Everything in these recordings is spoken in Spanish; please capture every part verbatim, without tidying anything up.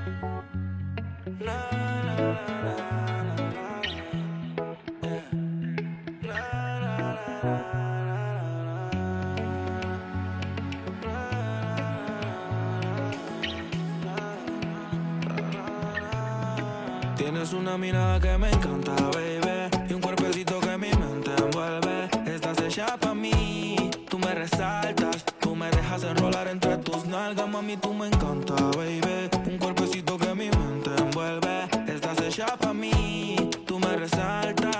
Na, na, na, na, na, na. Yeah. Na, na, na, na, na. Tienes una mirada que me encanta, baby, y un cuerpecito que mi mente envuelve. Estás hecha pa' mí, tú me resaltas, tú me dejas enrolar entre tus nalgas, mami, tú me encanta, baby. Un cuerpecito que mi mente envuelve. Estás hecha pa' mí, tú me resaltas.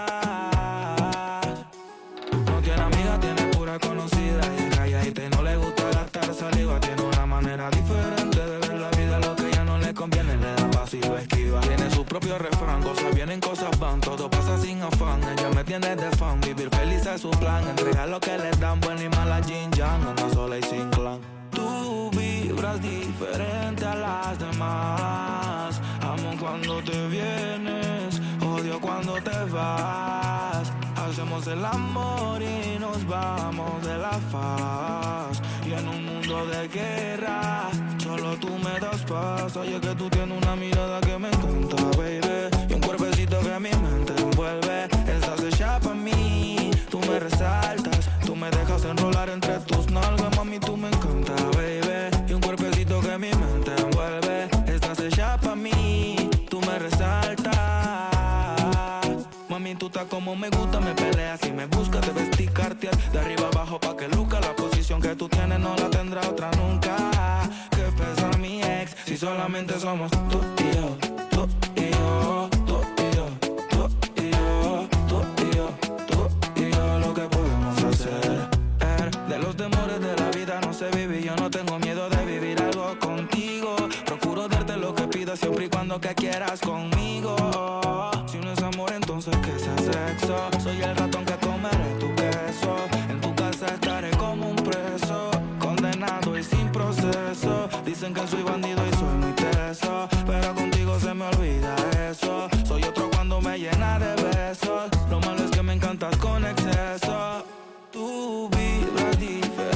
No tiene amiga, tiene pura conocida. Y es calladita y no le gusta gastar saliva. Tiene una manera diferente de ver la vida. Lo que ella no le conviene le da paso y lo esquiva. Tiene su propio refrán, cosas vienen, cosas van. Todo pasa sin afán, ella me tiene de fan. Vivir feliz es su plan, entregar lo que le dan. Buena y mala Jin Yang, anda sola y sin clan. Tú vibras diferente a las demás. Amo cuando te vienes, odio cuando te vas. Hacemos el amor y nos vamos de la faz. Y en un mundo de guerra, solo tú me das paz. Oye, que tú tienes una mirada que me encanta, baby, y un cuerpecito que mi mente envuelve. Estás hecha pa' mí, tú me resaltas, tú me dejas enrolar entre tus nalgas, mami, tú me encanta, baby, y un cuerpecito que mi mente envuelve. Estás hecha pa' mí, tú me resaltas. Mami, tú estás como me gusta, me peleas y me buscas. Debes ticarte de arriba abajo pa' que luzca. La posición que tú tienes no la tendrá otra nunca. ¿Qué pesa mi ex si solamente somos tú y yo? Tú y yo, tú y yo, tú y yo, tú y yo, tú y yo. Lo que podemos hacer de los temores de la vida no se vive. Yo no tengo miedo de vivir algo contigo. Procuro darte lo que pidas siempre y cuando que quieras conmigo. Si no es amor, entonces que sea sexo. Soy el ratón que comeré tu queso. En tu casa estaré como un preso, condenado y sin proceso. Dicen que soy bandido y soy muy teso, pero contigo se me olvida eso. Soy otro cuando me llena de besos. Lo malo es que me encantas con exceso. Tú vibras diferente